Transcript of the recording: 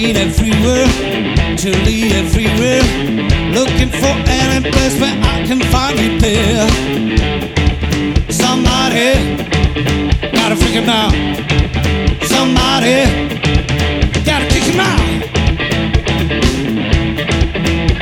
Searching everywhere, truly everywhere, looking for any place where I can find you there. Somebody gotta figure it out. Somebody